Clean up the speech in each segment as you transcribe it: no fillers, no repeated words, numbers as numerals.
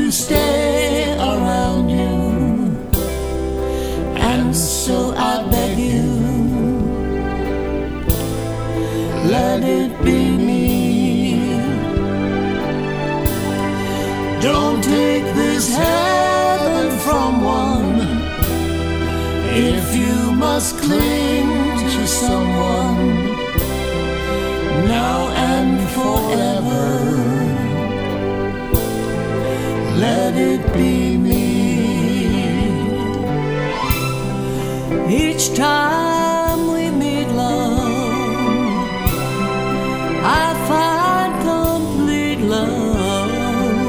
to stay around you, and so I beg you, let it be me. Don't take this heaven from one if you must cling to someone now and forever. Let it be me. Each time we meet, love, I find complete love.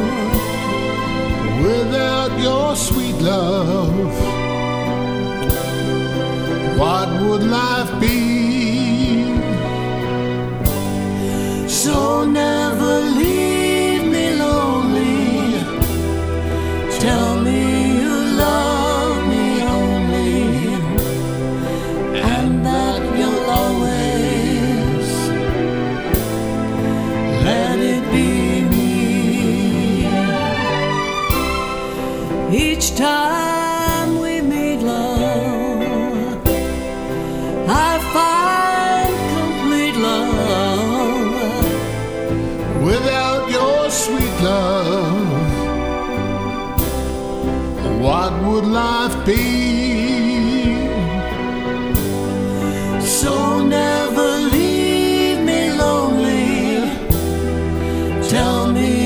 Without your sweet love, what would life be? So never leave me lonely. Tell me you love me only, and that you'll always let it be me. Each time we meet, love, I find complete love. Without your sweet love, what would life be? So never leave me lonely. Tell me